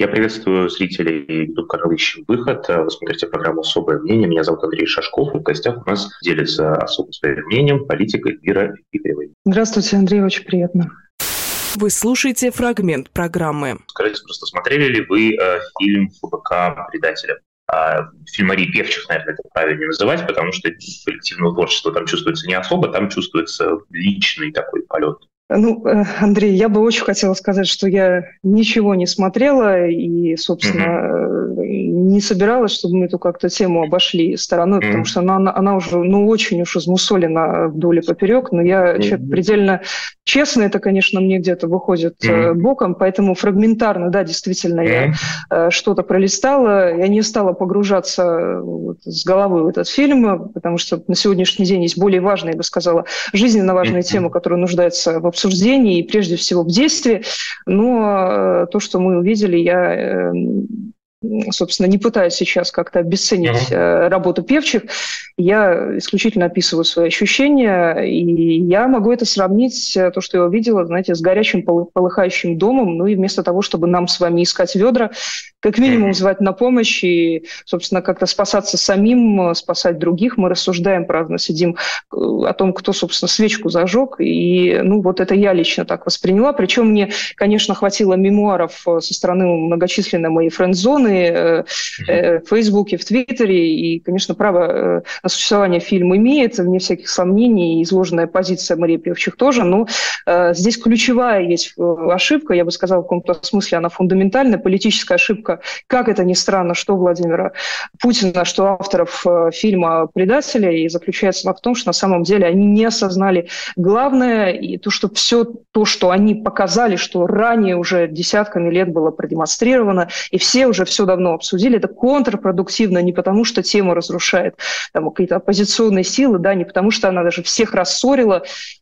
Я приветствую зрителей YouTube-канала «Ищем выход». Вы смотрите программу «Особое мнение». Меня зовут Андрей Шашков. И в гостях у нас делится особым своим мнением политик Эльвира Игорева. Здравствуйте, Андрей, очень приятно. Вы слушаете фрагмент программы. Скажите, просто смотрели ли вы фильм ФБК «Предатели»? Фильм Марии Певчих, наверное, это правильнее называть, потому что коллективного творчества там чувствуется не особо, там чувствуется личный такой полет. Андрей, я бы очень хотела сказать, что я ничего не смотрела и, собственно, не собиралась, чтобы мы эту как-то тему обошли стороной, потому что она уже, очень уж измусолена вдоль и поперек, но я человек предельно честно, это, конечно, мне где-то выходит боком, поэтому фрагментарно, да, действительно, я что-то пролистала, я не стала погружаться с головой в этот фильм, потому что на сегодняшний день есть более важные, я бы сказала, жизненно важные темы, которые нуждаются в обсуждении и прежде всего в действии, но то, что мы увидели, я, собственно, не пытаюсь сейчас как-то обесценить работу Певчих, я исключительно описываю свои ощущения, и я могу это сравнить, то, что я увидела, знаете, с горячим полыхающим домом, и вместо того, чтобы нам с вами искать ведра, как минимум звать на помощь и, собственно, как-то спасаться самим, спасать других, мы рассуждаем, праздно сидим о том, кто, собственно, свечку зажег, и, это я лично так восприняла, причем мне, конечно, хватило мемуаров со стороны многочисленной моей френд-зоны в Фейсбуке, в Твиттере, и, конечно, право на существование фильм имеет, вне всяких сомнений, и изложенная позиция Марии Певчих тоже, но здесь ключевая есть ошибка, я бы сказала, в каком-то смысле она фундаментальная, политическая ошибка, как это ни странно, что Владимира Путина, что авторов фильма «Предатели», и заключается в том, что на самом деле они не осознали главное, и то, что все то, что они показали, что ранее уже десятками лет было продемонстрировано, и все уже все давно обсудили, это контрпродуктивно не потому, что тема разрушает какие-то оппозиционные силы, да, не потому, что она даже всех рассорила,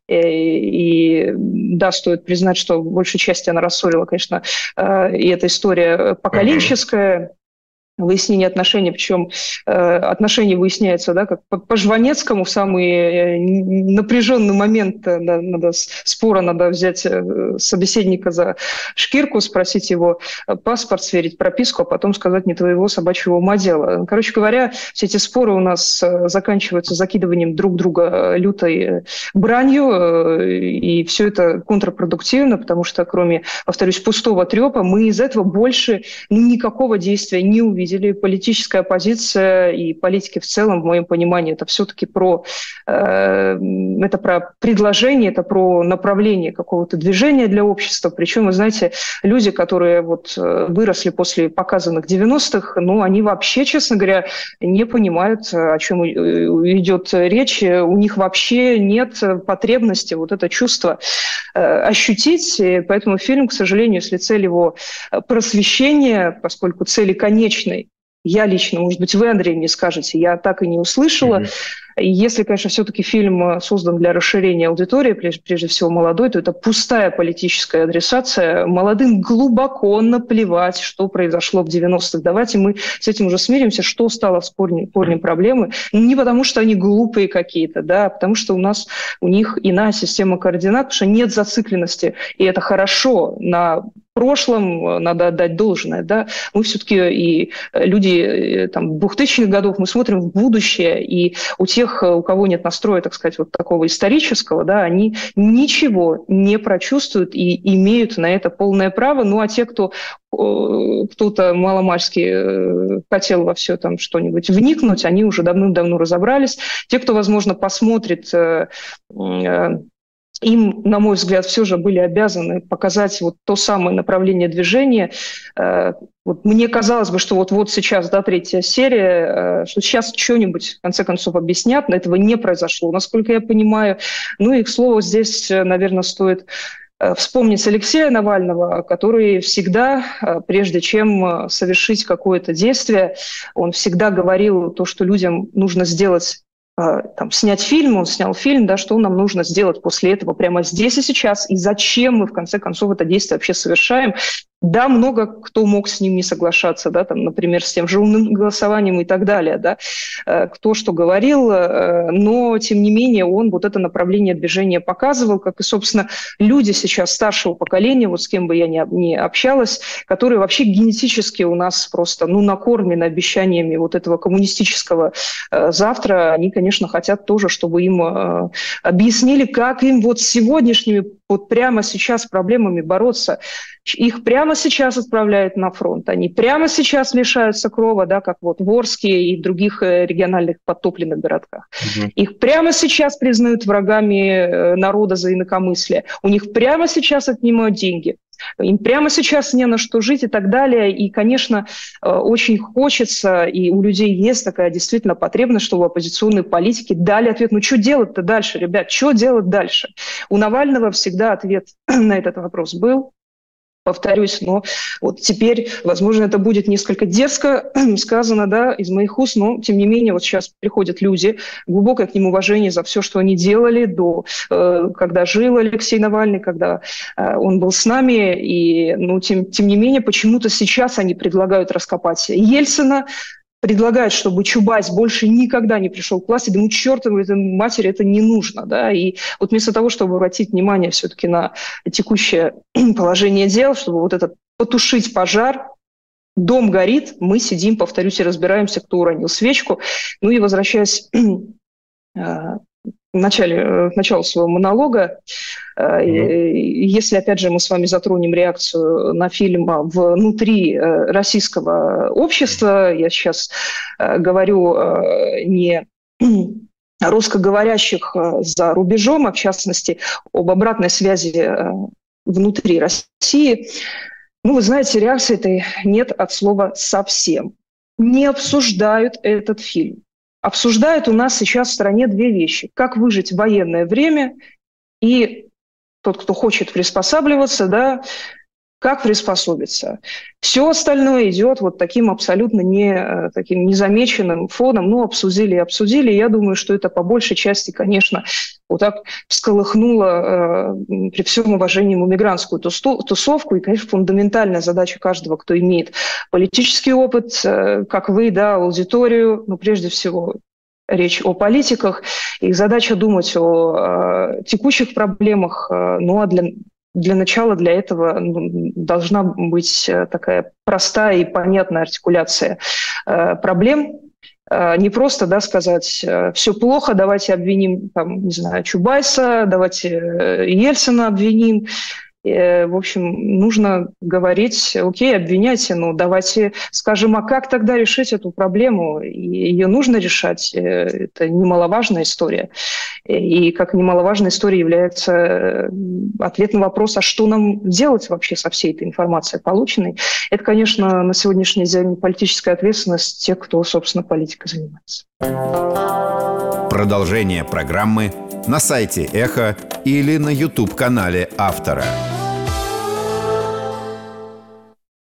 и да, стоит признать, что в большей части она рассорила, конечно, и эта история поколенческая, выяснение отношений, причем отношения выясняются, да, как по Жванецкому, в самый напряженный момент спора надо взять собеседника за шкирку, спросить его паспорт, сверить прописку, а потом сказать не твоего собачьего ума дело. Короче говоря, все эти споры у нас заканчиваются закидыванием друг друга лютой бранью, и все это контрпродуктивно, потому что кроме, повторюсь, пустого трепа, мы из этого больше никакого действия не увидели. Политическая оппозиция и политики в целом, в моем понимании, это все-таки про предложение, это про направление какого-то движения для общества. Причем, вы знаете, люди, которые выросли после показанных 90-х, они вообще, честно говоря, не понимают, о чем идет речь. У них вообще нет потребности это чувство ощутить. И поэтому фильм, к сожалению, если цель его просвещения, поскольку цели конечной, я лично, может быть, вы, Андрей, мне скажете, я так и не услышала. Если, конечно, все-таки фильм создан для расширения аудитории, прежде всего молодой, то это пустая политическая адресация. Молодым глубоко наплевать, что произошло в 90-х. Давайте мы с этим уже смиримся, что стало корнем проблемы. Не потому, что они глупые какие-то, да, а потому что у них иная система координат, потому что нет зацикленности. И это хорошо. На прошлом надо отдать должное, да, мы все-таки и люди 2000-х годов, мы смотрим в будущее, и у тех, у кого нет настроя, так сказать, такого исторического, да, они ничего не прочувствуют и имеют на это полное право, а те, кто-то маломальски хотел во все что-нибудь вникнуть, они уже давным-давно разобрались. Те, кто, возможно, посмотрит, им, на мой взгляд, все же были обязаны показать то самое направление движения. Мне казалось бы, что вот сейчас, да, 3-я серия, что сейчас что-нибудь, в конце концов, объяснят, но этого не произошло, насколько я понимаю. И, к слову, здесь, наверное, стоит вспомнить Алексея Навального, который всегда, прежде чем совершить какое-то действие, он всегда говорил то, что людям нужно сделать, снять фильм, он снял фильм, да, что нам нужно сделать после этого прямо здесь и сейчас, и зачем мы, в конце концов, это действие вообще совершаем. Да, много кто мог с ним не соглашаться, да, там, например, с тем же умным голосованием и так далее, да, кто что говорил, но, тем не менее, он вот это направление движения показывал, как и, собственно, люди сейчас старшего поколения, вот с кем бы я ни общалась, которые вообще генетически у нас просто, накормлены обещаниями вот этого коммунистического завтра, они, конечно, хотят тоже, чтобы им объяснили, как им вот с сегодняшними, вот прямо сейчас проблемами бороться. Их прямо сейчас отправляют на фронт. Они прямо сейчас лишаются крова, да, как вот в Орске и в других региональных подтопленных городках. Их прямо сейчас признают врагами народа за инакомыслие. У них прямо сейчас отнимают деньги. Им прямо сейчас не на что жить и так далее. И, конечно, очень хочется, и у людей есть такая действительно потребность, чтобы оппозиционные политики дали ответ. Что делать-то дальше, ребят? Что делать дальше? У Навального всегда ответ на этот вопрос был. Повторюсь, но вот теперь, возможно, это будет несколько дерзко сказано, да, из моих уст, но, тем не менее, вот сейчас приходят люди, глубокое к ним уважение за все, что они делали когда жил Алексей Навальный, когда он был с нами, и, тем не менее, почему-то сейчас они предлагают раскопать Ельцина, предлагают, чтобы Чубайс больше никогда не пришел к власти. Думаю, чертовой матери это не нужно. Да? И вот вместо того, чтобы обратить внимание все-таки на текущее положение дел, чтобы вот это потушить пожар, дом горит, мы сидим, повторюсь, и разбираемся, кто уронил свечку. И возвращаясь к началу своего монолога, если, опять же, мы с вами затронем реакцию на фильм внутри российского общества, я сейчас говорю не о русскоговорящих за рубежом, а в частности об обратной связи внутри России, вы знаете, реакции этой нет от слова совсем. Не обсуждают этот фильм. Обсуждают у нас сейчас в стране две вещи. Как выжить в военное время и тот, кто хочет приспосабливаться, да, как приспособиться. Все остальное идет вот таким абсолютно таким незамеченным фоном. Обсудили и обсудили. Я думаю, что это по большей части, конечно, вот так всколыхнуло при всем уважении мигрантскую тусовку. И, конечно, фундаментальная задача каждого, кто имеет политический опыт, как вы, да, аудиторию, прежде всего, речь о политиках. Их задача думать о текущих проблемах, а для начала для этого должна быть такая простая и понятная артикуляция проблем. Не просто, да, сказать, все плохо, давайте обвиним, Чубайса, давайте Ельцина обвиним. В общем, нужно говорить, окей, обвиняйте, но давайте скажем, а как тогда решить эту проблему? Ее нужно решать. Это немаловажная история. И как немаловажная история является ответ на вопрос, а что нам делать вообще со всей этой информацией полученной? Это, конечно, на сегодняшний день политическая ответственность тех, кто, собственно, политикой занимается. Продолжение программы на сайте Эхо или на YouTube-канале автора.